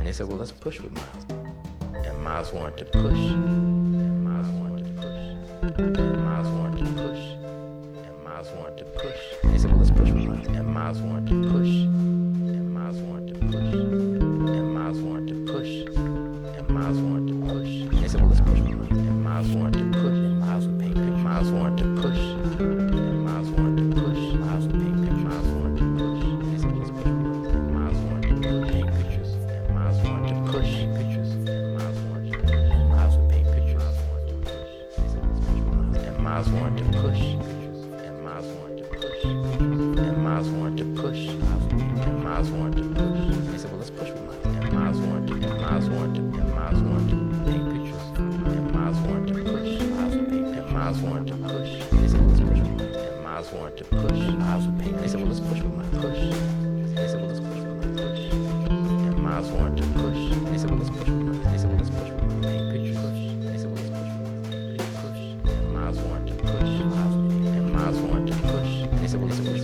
they said, well, let's push with Miles. And Miles wanted to push. And Miles wanted to push. And Miles wanted to push. And Miles wanted to push. And they said, well, let's push with Miles. And Miles wanted to push. And Miles wanted to push. And Miles wanted to push. And Miles wanted to push. And they said, well, let's push with Miles. And Miles wanted to push. And Miles would paint pictures. Miles wanted to push. And Miles wanted to push. Miles would paint pictures. Miles wanted to push. And they said, well, let's push with Miles. And Miles wanted to paint pictures. And Miles wanted to push pictures. And Miles wanted to push. And Miles would paint pictures. And Miles wanted to push. And Miles wanted to push. And Miles wanted to push. And Miles wanted to push. And they said, well, let's push with Miles. And Miles wanted to. And Miles wanted to. And Miles wanted to paint pictures. And Miles wanted to push. Miles would paint. And Miles wanted to push. And they said, well, let's push with Miles. And Miles wanted to push. Miles would paint. And they said, well, let's push with Miles. Push. And they said, well, let's push with Miles. Push. And Miles wanted to push. And they said, well, let's push with Miles. And they said, well, let's push with Miles. Paint pictures. Push. And they said, well, let's push with Miles. Push. And Miles wanted to push. Miles would paint. And Miles wanted to push. And they said, well, let's push.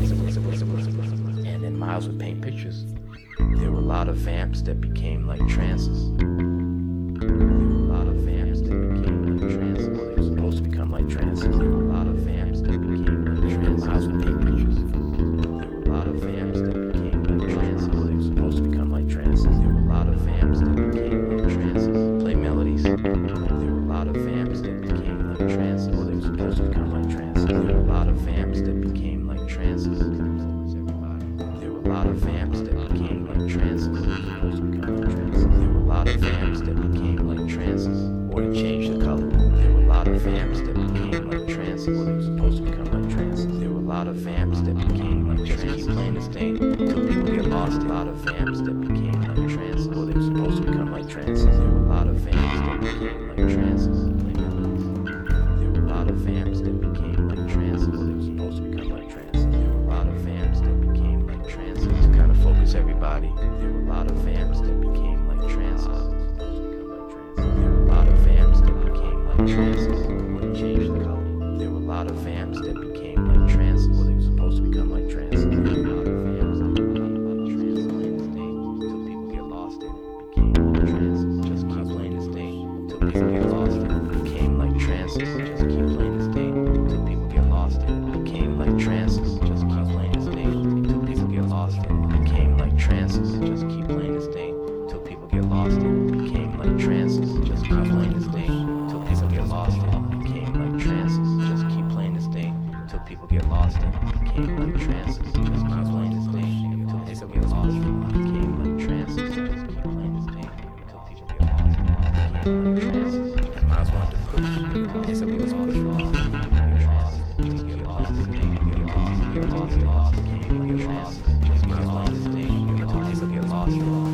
And then Miles would paint pictures. There were a lot of vamps that became like trances. There were a lot of vamps that became like trances. Well, they were supposed to become like trances. There were a lot of vamps that became like trances. Miles would paint pictures. There were a lot of vamps that became like trances. Well, they were supposed to become like trances. There were a lot of vamps that became like trances. Play melodies. There were a lot of vamps that became like trances. Well, they were supposed to become like trances. There were a lot of vamps that became like trances. There were a lot of vamps that became like trances. Well, they were supposed to become like trances. There were a lot of vamps that became like trances. Or to change the color. There were a lot of vamps that became like trances. Well, they were supposed to become like trances. There were a lot of vamps that became like trances. Keep playing this thing till people get lost. A lot of vamps that became like trances. Well, they were supposed to become like trances. There were a lot of vamps that became like trances. There were a lot of vamps that became like trances. Well, they were supposed to become like trances. There were a lot of vamps that became like trances. To kind of focus everybody. There were a lot of vamps that became like trances. There were a lot of vamps that became like trances. Wouldn't change the color. There were a lot of vamps that became like trances. Well, they were supposed to become like trances. There were a lot of vamps that became like trances. Playing this thing till people get lost in it. Became like trances. Just keep playing this thing till people get lost in it. Became like trances. Just keep playing this thing till people get lost in it. Became like trances. Just keep playing this thing till people get lost in it. Became like trances. Just keep playing this thing till people get lost in it. Became like trances. Just keep playing this thing till people get lost in it. Became like trances. Just keep playing this thing till people get lost in it. Became like trances. Just keep playing this thing till people get lost in it. Became like trances. Just keep playing this thing till people get lost in it. Became like trances. And Miles wanted to push. And they said, well, let's push. Just get lost in it. Get lost, get lost. Became like trances. Just Miles wanted this thing till people get lost in it.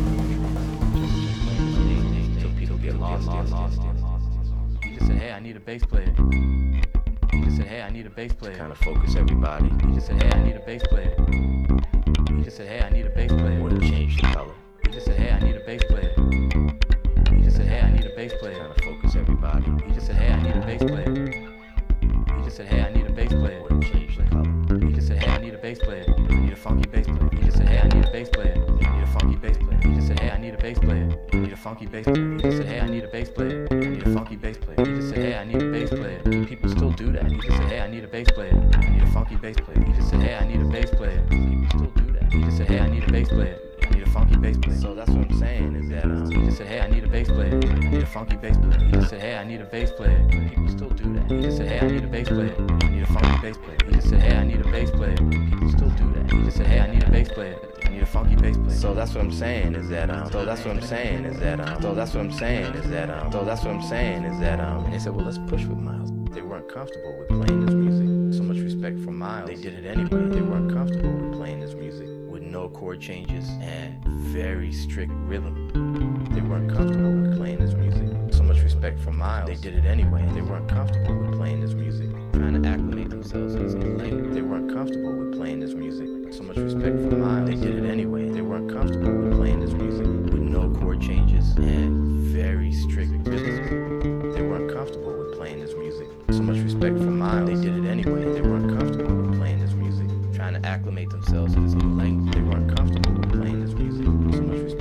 He just said, hey, I need a bass player. He just said, hey, I need a bass player. Kind of focus everybody. He just said, hey, I need a bass player. He just said, hey, I need a bass player. Wouldn't change the color. He just said, hey, I need a bass player. He just said, hey, I need a bass player. Kind of focus everybody. He just said, hey, I need a bass player. He just said, hey, I need a bass player. Wouldn't change the color. He just said, hey, I need a bass player. I need a funky bass player. He just said, hey, I need a bass player. I need a funky bass player. He just said, hey, I need a bass player. I need a funky bass player. He just said, hey, I need a bass player. I need a funky bass player. He just said, hey, I need a bass player. People still do that. He just said, hey, I need a bass player. I need a funky bass player. He just said, hey, I need a bass player. People still do that. He just said, hey, I need a bass player. I need a funky bass player. So that's what I'm saying is that he just said, hey, I need a bass player. I need a funky bass player. He just said, hey, I need a bass player. People still do that. He just said, hey, I need a bass player. I need a funky bass player. He just said, hey, I need a bass player. People still do that. He just said, hey, I need a bass player. I need a funky bass player. So that's what I'm saying is that so that's what I'm saying is that so that's what I'm saying is that so that's what I'm saying is that and they said, well, let's push with Miles. They weren't comfortable with playing this music. So much respect for Miles. They did it anyway. They weren't comfortable with playing this music with no chord changes and very strict rhythm. They weren't comfortable with playing this music. So much respect for Miles. They did it anyway. They weren't comfortable with playing this music. Trying to acclimate themselves to this new language. They weren't comfortable with playing this music. So much respect for Miles. They did it anyway. They weren't comfortable with playing this music with no chord changes and very strict rhythm. They weren't comfortable with playing this music. So much respect for Miles. They did it anyway. They weren't comfortable with playing this music. Trying to acclimate themselves to this new language. They weren't comfortable with playing this music. So much respect for Miles.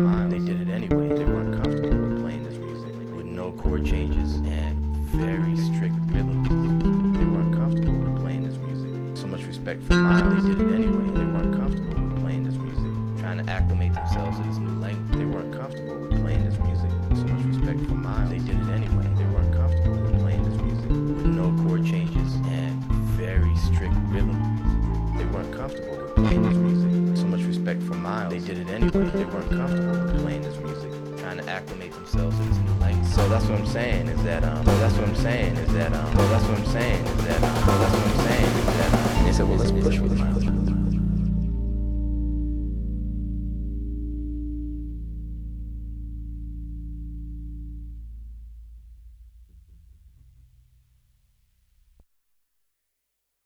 Miles. They did it anyway. They weren't comfortable with playing this music with no chord changes and very strict rhythms. They weren't comfortable with playing this music. So much respect for Miles. They did it anyway. They weren't comfortable with playing this music, trying to acclimate themselves to this new language. They weren't comfortable with playing this music. So much respect for Miles. They did it anyway. They weren't comfortable with playing this music with no chord changes and very strict rhythms. They weren't comfortable with playing this music. So much respect for Miles. They did it anyway. They weren't comfortable with playing this music, trying to acclimate themselves to this new language. So that's what I'm saying is that that's what I'm saying is that that's what I'm saying is that that's what I'm saying is that they said, well, let's push with Miles.